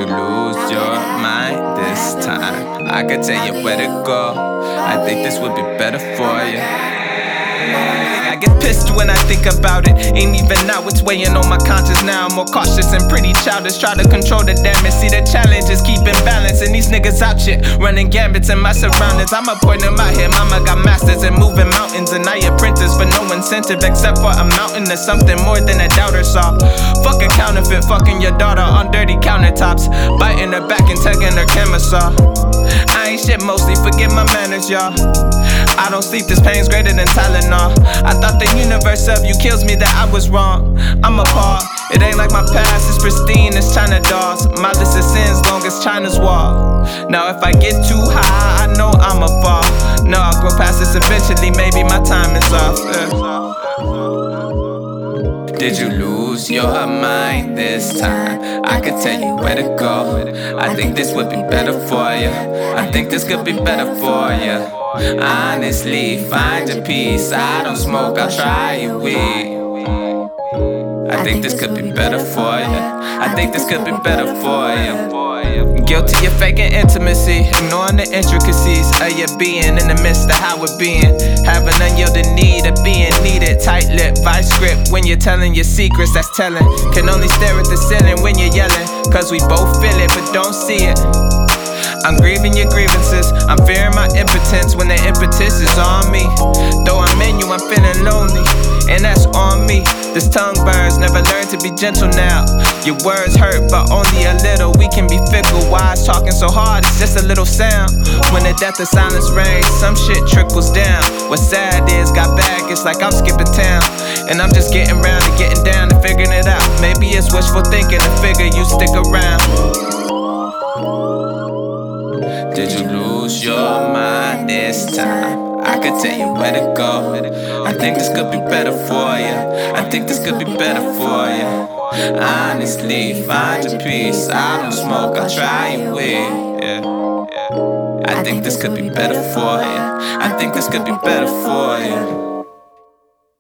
you lose your mind this time? I could tell you where to go. I think this would be better for you. I get pissed when I think about it. Ain't even now it's weighing on my conscience now. I'm more cautious and pretty childish. Try to control the damage. See the challenge is keeping balance. And these niggas out shit running gambits in my surroundings. I'm a point them out here. Mama got masters in moving mountains. And I apprentice for no incentive except for a mountain or something more than a doubter saw. Fuck a counterfeit, fucking your daughter on dirty countertops. Biting her back and tugging her camera saw. I ain't shit mostly, forget my manners, y'all. I don't sleep, this pain's greater than Tylenol. I thought the universe of you kills me, that I was wrong. I'm appalled, it ain't like my past is pristine as China dolls. My list of sins long as China's wall. Now if I get too high, I know I'ma fall. No, I'll grow past this eventually, maybe my time is off. Did you lose your mind this time? I could tell you where to go. I think this would be better for you. I think this could be better for you. Honestly, find your peace. I don't smoke, I'll try your weed. I think this could be better for you. I think this could be better for you. Guilty of faking intimacy, ignoring the intricacies of your being in the midst of how we're being. Have an unyielding need of being needed. Tight lip, vice script when you're telling your secrets, that's telling. Can only stare at the ceiling when you're yelling, cause we both feel it but don't see it. I'm grieving your grievances, I'm fearing my impotence when the impetus is on me. Though I'm in you, I'm feeling lonely, and that's on me. This tongue burns, never learned to be gentle now. Your words hurt, but only a little. We can be fickle, wise, talking so hard, it's just a little sound. When the death of silence reigns, some shit trickles down. What's sad is, got baggage like I'm skipping town. And I'm just getting round to getting down and figuring it out. Maybe it's wishful thinking to figure you stick around. Did you lose your mind this time? I could tell you where to go. I think this could be better for you. I think this could be better for you. Honestly, find your peace. I don't smoke, I'll try your weed. Yeah. I think this could be better for you. I think this could be better for you.